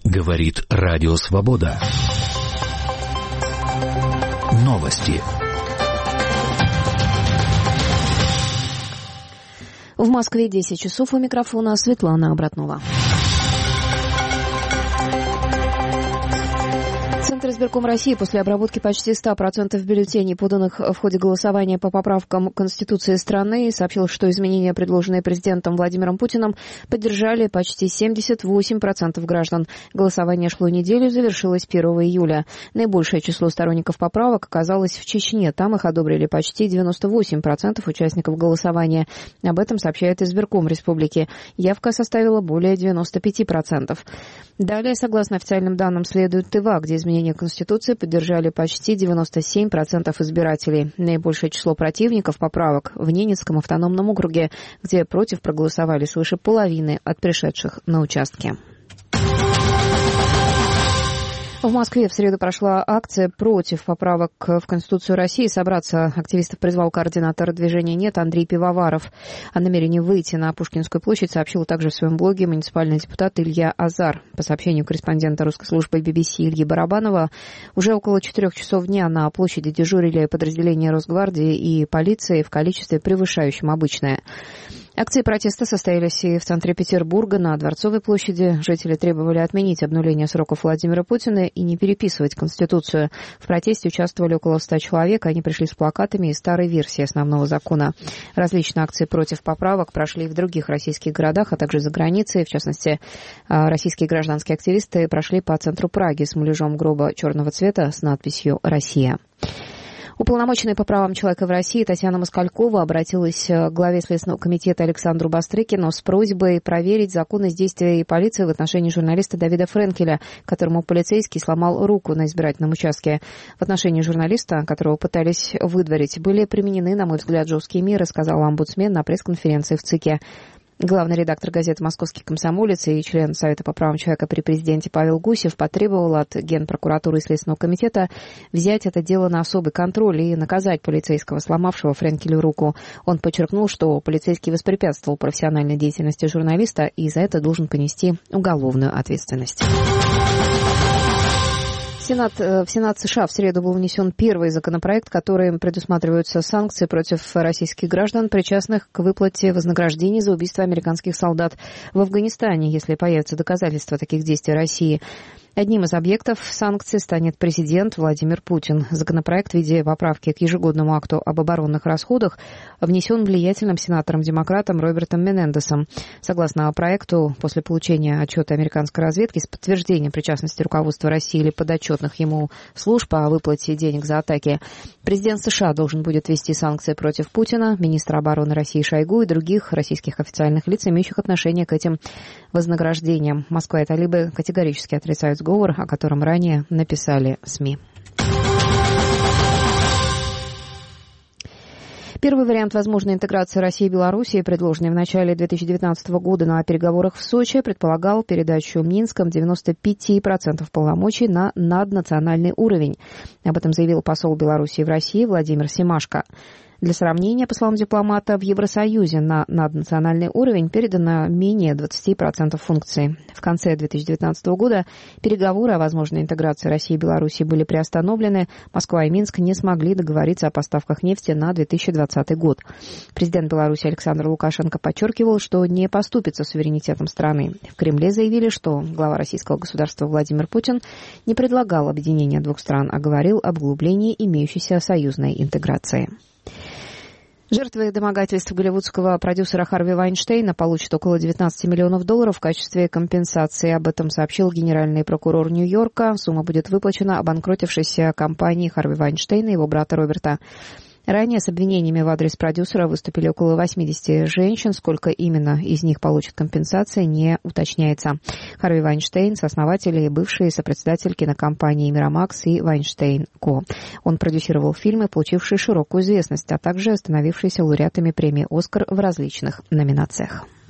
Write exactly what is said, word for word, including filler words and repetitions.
Говорит Радио Свобода. Новости. В Москве десять часов, у микрофона Светлана Обратнова. Центр избирком России после обработки почти ста процентов бюллетеней, поданных в ходе голосования по поправкам Конституции страны, сообщил, что изменения, предложенные президентом Владимиром Путиным, поддержали почти семьдесят восемь процентов граждан. Голосование шло неделю, завершилось первого июля. Наибольшее число сторонников поправок оказалось в Чечне. Там их одобрили почти девяносто восемь процентов участников голосования. Об этом сообщает избирком республики. Явка составила более девяносто пять процентов. Далее, согласно официальным данным, следует Тыва, где изменения Конституции поддержали почти девяносто семь процентов избирателей. Наибольшее число противников поправок в Ненецком автономном округе, где против проголосовали свыше половины от пришедших на участки. В Москве в среду прошла акция против поправок в Конституцию России. Собраться активистов призвал координатор движения «Нет» Андрей Пивоваров. О намерении выйти на Пушкинскую площадь сообщил также в своем блоге муниципальный депутат Илья Азар. По сообщению корреспондента русской службы би би си Ильи Барабанова, уже около четырех часов дня на площади дежурили подразделения Росгвардии и полиции в количестве превышающем обычное. Акции протеста состоялись и в центре Петербурга, на Дворцовой площади. Жители требовали отменить обнуление сроков Владимира Путина и не переписывать Конституцию. В протесте участвовали около ста человек. Они пришли с плакатами и старой версией основного закона. Различные акции против поправок прошли и в других российских городах, а также за границей. В частности, российские гражданские активисты прошли по центру Праги с муляжом гроба черного цвета с надписью «Россия». Уполномоченная по правам человека в России Татьяна Москалькова обратилась к главе Следственного комитета Александру Бастрыкину с просьбой проверить законность действий полиции в отношении журналиста Давида Френкеля, которому полицейский сломал руку на избирательном участке. В отношении журналиста, которого пытались выдворить, были применены, на мой взгляд, жесткие меры, сказал омбудсмен на пресс-конференции в ЦИКе. Главный редактор газеты «Московский комсомолец» и член Совета по правам человека при президенте Павел Гусев потребовал от Генпрокуратуры и Следственного комитета взять это дело на особый контроль и наказать полицейского, сломавшего Френкелю руку. Он подчеркнул, что полицейский воспрепятствовал профессиональной деятельности журналиста и за это должен понести уголовную ответственность. В Сенат, в Сенат США в среду был внесен первый законопроект, которым предусматриваются санкции против российских граждан, причастных к выплате вознаграждений за убийство американских солдат в Афганистане, если появятся доказательства таких действий России. Одним из объектов санкций станет президент Владимир Путин. Законопроект в виде поправки к ежегодному акту об оборонных расходах внесен влиятельным сенатором-демократом Робертом Менендесом. Согласно проекту, после получения отчета американской разведки с подтверждением причастности руководства России или подотчетных ему служб о выплате денег за атаки, президент США должен будет ввести санкции против Путина, министра обороны России Шойгу и других российских официальных лиц, имеющих отношение к этим вознаграждениям. Москва и талибы категорически отрицают сговор, о котором ранее написали СМИ. Первый вариант возможной интеграции России и Белоруссии, предложенный в начале две тысячи девятнадцатого года на переговорах в Сочи, предполагал передачу Минском девяноста пяти процентов полномочий на наднациональный уровень. Об этом заявил посол Белоруссии в России Владимир Семашко. Для сравнения, по словам дипломата, в Евросоюзе на наднациональный уровень передано менее двадцати процентов функций. В конце две тысячи девятнадцатого года переговоры о возможной интеграции России и Белоруссии были приостановлены. Москва и Минск не смогли договориться о поставках нефти на две тысячи двадцатый год. Президент Беларуси Александр Лукашенко подчеркивал, что не поступится суверенитетом страны. В Кремле заявили, что глава российского государства Владимир Путин не предлагал объединения двух стран, а говорил об углублении имеющейся союзной интеграции. Жертвы домогательств голливудского продюсера Харви Вайнштейна получат около девятнадцати миллионов долларов в качестве компенсации. Об этом сообщил генеральный прокурор Нью-Йорка. Сумма будет выплачена обанкротившейся компании Харви Вайнштейна и его брата Роберта. Ранее с обвинениями в адрес продюсера выступили около восьмидесяти женщин. Сколько именно из них получат компенсации, не уточняется. Харви Вайнштейн — сооснователь и бывший сопредседатель кинокомпании «Мирамакс» и «Вайнштейн Ко». Он продюсировал фильмы, получившие широкую известность, а также становившиеся лауреатами премии «Оскар» в различных номинациях.